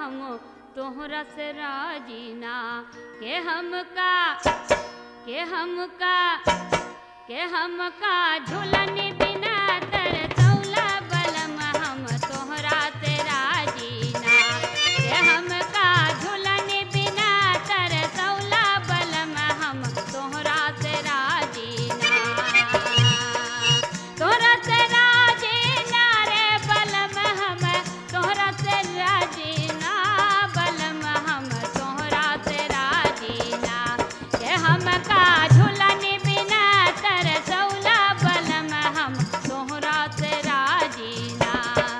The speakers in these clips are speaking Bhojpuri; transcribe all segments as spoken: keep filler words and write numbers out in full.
हम तोहरा से राजीना के हमका के हमका के हमका झूलन बिना तरसौला बलम हम तोहरा से राजीना के हमका झूलन बिना तरसौला बलम हम तोहरा से राजीना तोहरा से राजीना रे बलम हम तोहरा से राजीना बलम हम तोहरा से राजीना के हमका झूलन बिना तरसौला बलम हम तोहरा से राजीना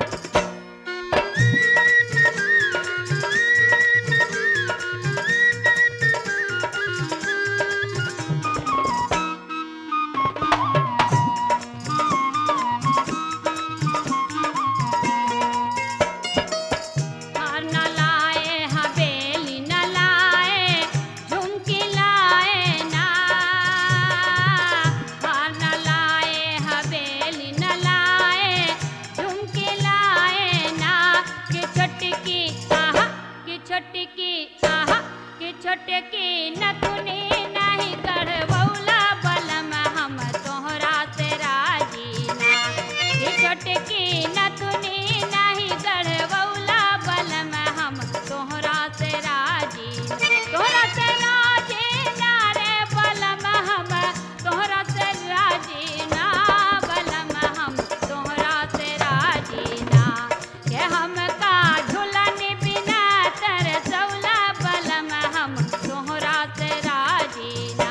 हार न लाए हवेली न लाए झुमकी लाए ना हार न लाए हवेली न लाए झुमकी लाए ना कि छोटकी आहा कि छोटकी आहा कि छोटकी नथुनी नहीं गढ़वौला बलम हम तोहरा से राजीना कि छोटकी नथुनी नहीं गढ़वौला बलम हम तोहरा से राजीना तोहरा से राजीना रे बलम हम तोहरा से राजीना बलम हम तोहरा से राजीना के हमका झूलन बिना तरसौला बलम हम तोहरा से राजीना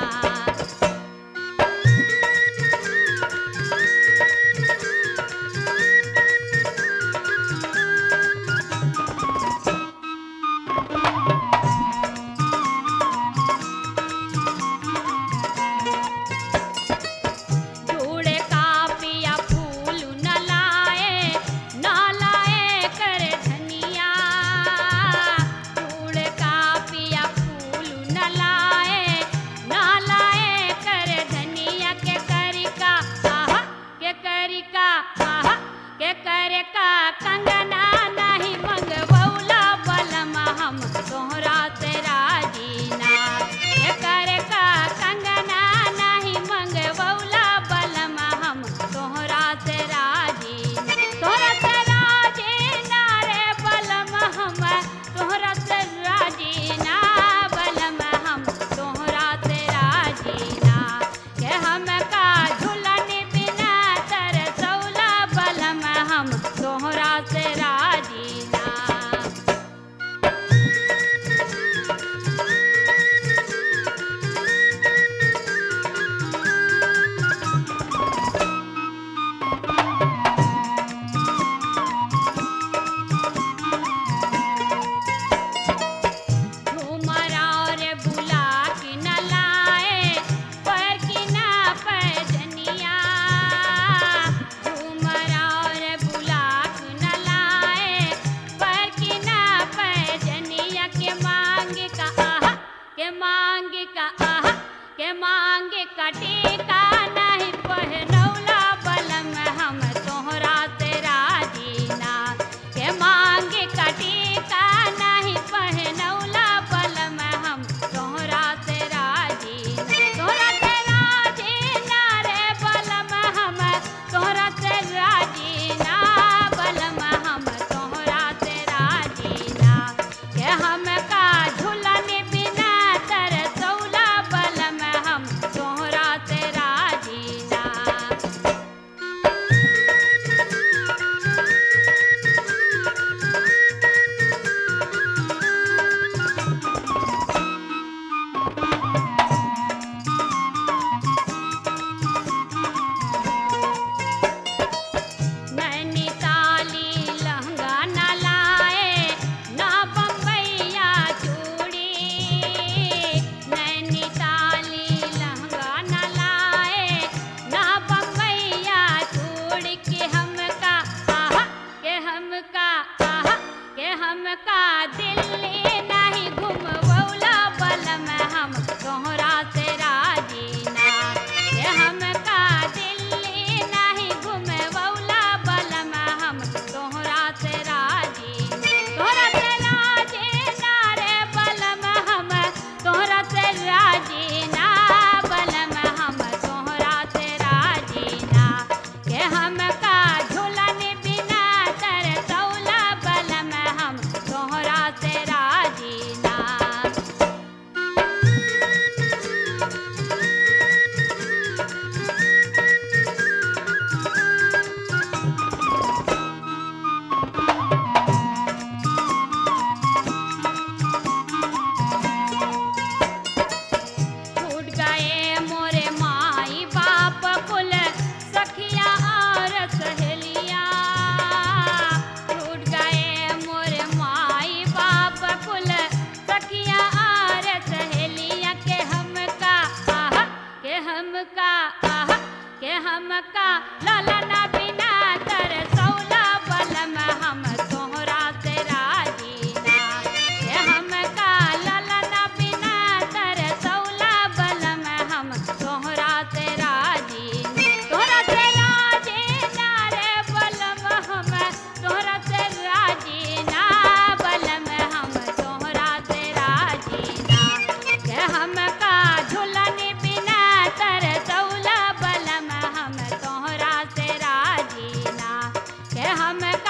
चूड़े का पिया फूल न लाए न लाए कर धनिया चूड़े का पिया फूल न लाए न लाए कर धनिया के करिका आहा के करिका आहा के करिका कंगना नहीं मंगवौला बलम हम तोहरा से राजीना के करिका कंगना नहीं मंगवौला बलम हम तोहरा से राजीना तोहरा से राजीना रे बलम हम तोहरा से राजीना बलम हम तोहरा से राजीना के हमका झूलन बिना तरसौला बलम हम तोहरा से राजीना झूमरा और बुलाक न लाए पर की ना पैजनिया झूमरा और बुलाक न लाए पर की ना पैजनिया के मांग का आहा के मांग का आहा के मांग का टीका नहीं पहनौला बलम हम तोहरा से राजीना के मांग का टीका नहीं पहनौला बलम हम तोहरा से राजीना तोहरा से राजीना रे बलम हम तोहरा से राजीना बलम हम तोहरा से राजीना के हमका झूलन बिना तरसौला बलम हम तोहरा से राजीना नैनीताली लहंगा न लाए ना बम्बैया चूड़ी नैनीताली लहंगा न लाए ना बम्बैया चूड़ी के हमका आहा के हमका आहा के हमका दिल्ली नहीं घुमवौला बलम हम तोहरा से राजीना के हमका दिल्ली नहीं घुमवौला बलम हम तोहरा से राजीना तोहरा से राजी हम